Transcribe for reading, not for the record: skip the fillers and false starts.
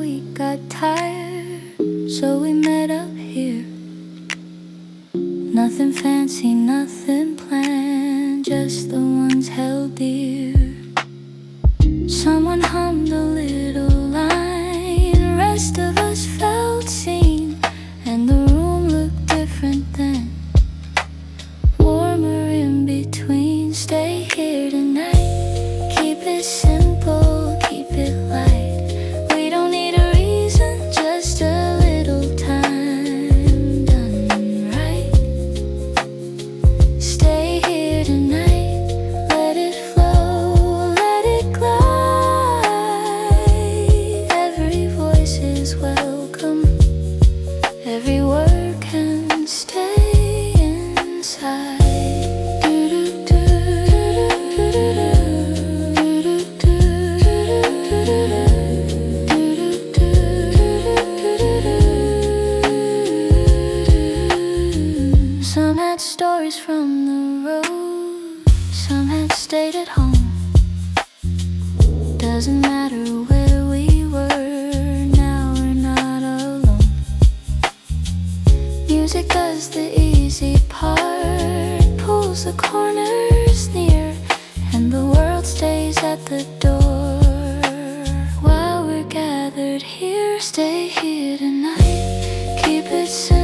we got tired, so we met up here. Nothing fancy, nothing planned, just the ones held dear. Someone hummed a little line, rest of us felt seen, and the room looked different then, warmer in between. Stay here tonight, keep it simple, keep it light. We don't need a reason, just a little time done right. Stay here tonight, let it flow, let it glide. Every voice is welcome, every word can stay inside. Some had stories from the road, some had stayed at home. Doesn't matter where we were, now we're not alone. Music does the easy part, pulls the corners near, and the world stays at the door. While we're gathered here, stay here tonight, keep it simple.